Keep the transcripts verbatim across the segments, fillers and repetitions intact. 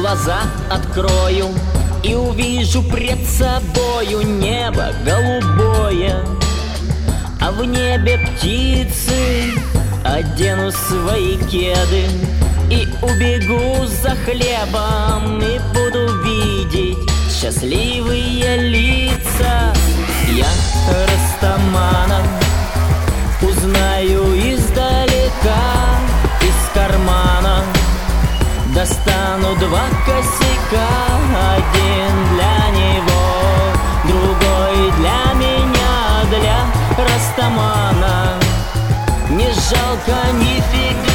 глаза открою и увижу пред собою небо голубое, а в небе птицы. Одену свои кеды и убегу за хлебом, и буду видеть счастливые лица. Я Растамана узнаю издалека, из кармана достану два косяка. Один для него, другой для меня, для Растамана не жалко нифига.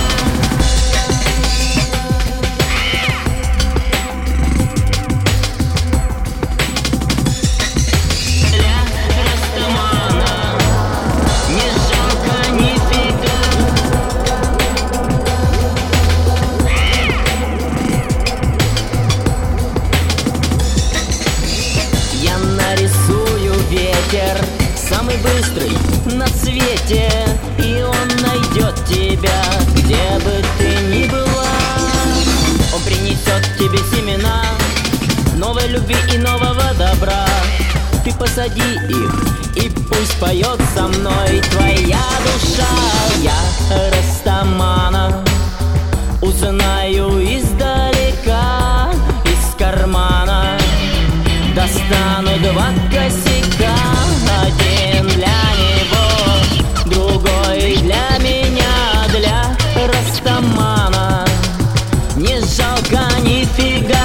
Самый быстрый на свете, и он найдет тебя, где бы ты ни была. Он принесет тебе семена новой любви и нового добра. Ты посади их, и пусть поет со мной твоя душа. Я Растамана узнаю издалека, из кармана достану два косяка. Один для него, другой для меня, для Растамана не жалко нифига.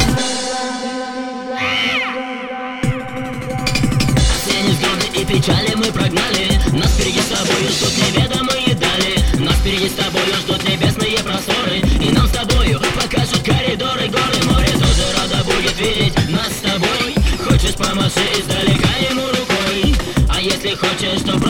Осенние взгляды и печали мы прогнали, нас впереди с тобою ждут неведомые дали. Нас впереди с тобою ждут небесные просторы, и нам с тобою покажут коридоры, горы, море. Тоже рада будет видеть нас с тобой. Хочешь, помаши издалека ему рукой, а если хочешь, то